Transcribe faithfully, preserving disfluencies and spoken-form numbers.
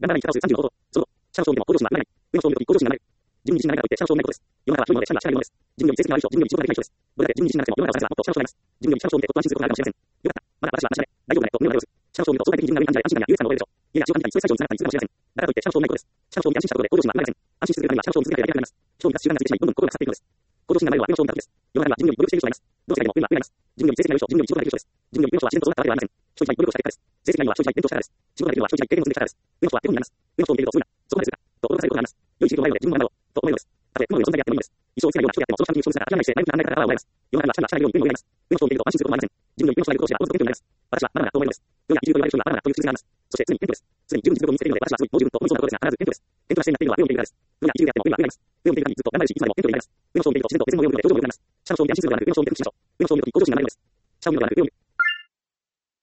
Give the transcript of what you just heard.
ガンダラに片をするさんじゅうのこと。その、シャンションでも向上心は生まれない。上の勝利と一向上心が生まれる。自分自身が何かといってシャンションをないことです。世の中は広いのでシャンが近いものです。自分より成績が悪い人、自分より仕事ができない人です。どれだけ自分自身がなくても世の中を探せばもっとシャンをしています。自分よりシャンを見てと安心することがあるかもしれません。よかった。まだ私は安心だね。大丈夫だねと胸を張る。シャンを見ると相対的に自分が上に感じられ安心感や優越感を覚えるでしょう。家や仕事に対して最上につながったりするかもしれません。だからといってシャンを見ないことです。シャンを見て安心したことで向上心は生まれません。安心し続けるためにはシャンを見続けるだけがやりたくなります。人を満たす習慣が続いてしまい、どんどん心が腐っていくのです。向上心が生まれるのは上の勝利のためです。世の中には自分より努力している人がいます。どの世界でも運は運があります。自分より成績が良い人、自分より仕事ができる人です。自分より上の人は自然とそうなったわけではありません。人一倍努力をした結果です。成績がいいのは人一倍勉強したからです。仕事ができるのは人一倍経験を積んできたからです。上の人は手本になります。上の人を見ているとすぐな、そこまでするか、と驚かされることがあります。良い刺激をもらえるので自分も頑張ろう、と思えるのです。たとえ雲の上の存在であってもいいのです。一生つけないような人であってもその関係に消失から諦めないして前向きな考え方からは奪われます。世の中にはシャンがシャンがいるように上に上にます。上の人を見ていると安心することもありません。自分より上の人がいることを知ればおのずと勉強になります。私はまだまだと思えるのです。世の中一流と言われる人にはまだまだという数字があります。そして常に謙虚です。常に自分の実力を見せているので私はすごいもう自分と同じようなところですが必ず謙虚です。謙虚な姿勢になっているのは上を見ているからです。世の中一流であっても上は上があります。上を見ている限りずっと頑張るしいつまでも謙虚でいられます。上の人を見ていると自然と上を見るので表情も良くなります。シャンの人を見て安心するのではなく上の人を見ている不思議